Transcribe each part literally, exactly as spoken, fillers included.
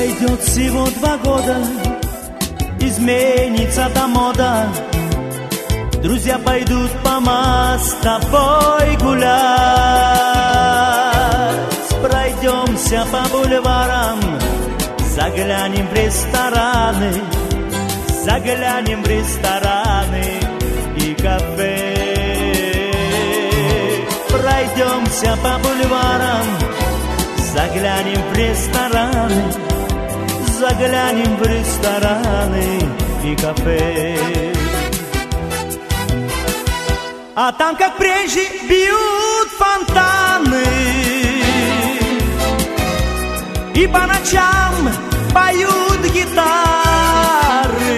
Пройдет всего два года, изменится та мода. Друзья пойдут по мосту с тобой гулять. Пройдемся по бульварам, заглянем в рестораны, заглянем в рестораны и кафе. Пройдемся по бульварам, заглянем в рестораны, заглянем в рестораны и кафе. А там, как прежде, бьют фонтаны, и по ночам поют гитары.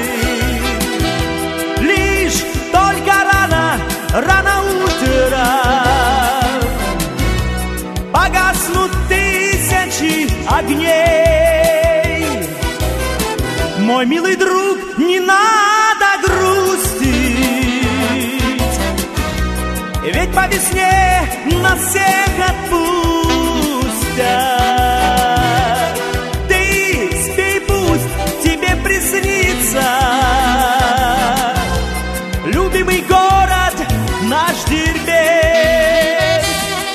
Лишь только рано, рано утром погаснут тысячи огней. Мой милый друг, не надо грустить, ведь по весне нас всех отпустят. Ты спи, пусть тебе приснится любимый город наш Дербент.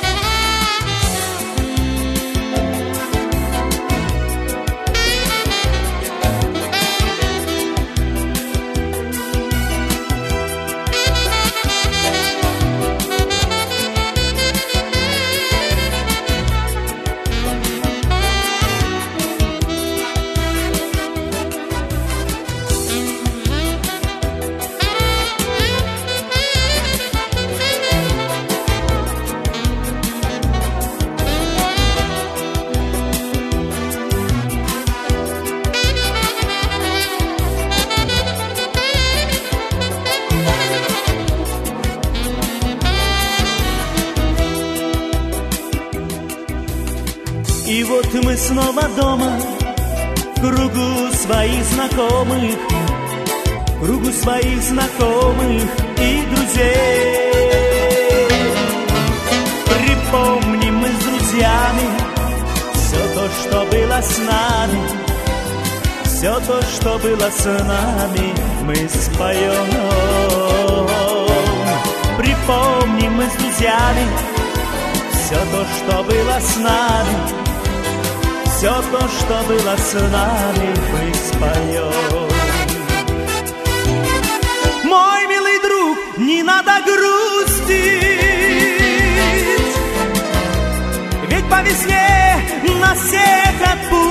И вот мы снова дома, в кругу своих знакомых, в кругу своих знакомых и друзей. Припомним мы с друзьями все то, что было с нами, все то, что было с нами, мы споем. Припомним мы с друзьями все то, что было с нами, все то, что было с нами, мы споем. Мой милый друг, не надо грустить, ведь по весне нас всех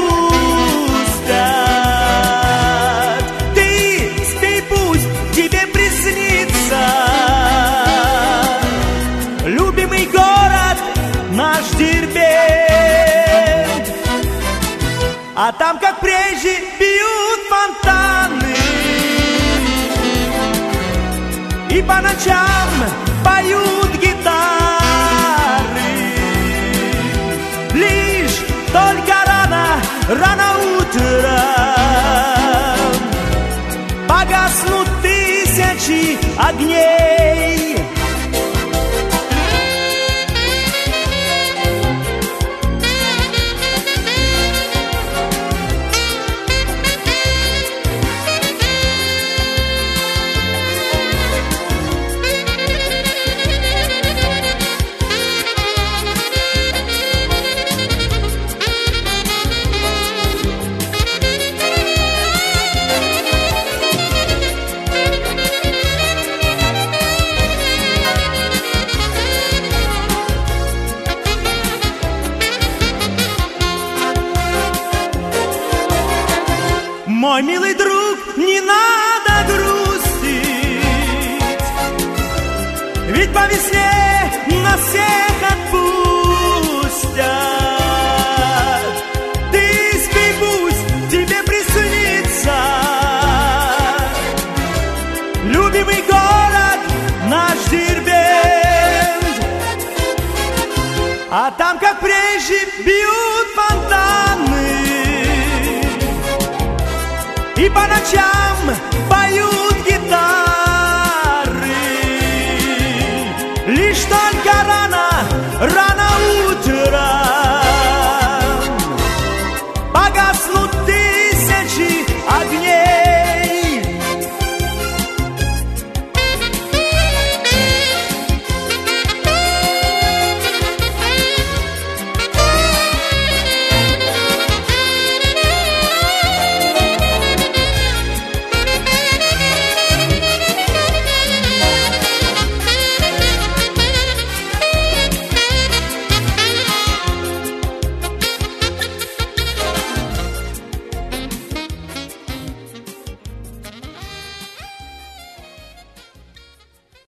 отпустят. Ты спи, пусть тебе приснится любимый город наш Дербент. А там, как прежде, бьют фонтаны, и по ночам поют гитары. Лишь только рано, рано утром погаснут тысячи огней. Мой милый друг, не надо грустить, ведь по весне нас всех отпустят. Ты спи, пусть тебе приснится любимый город наш Дербент. А там, как прежде, бьют фонтаны, и по ночам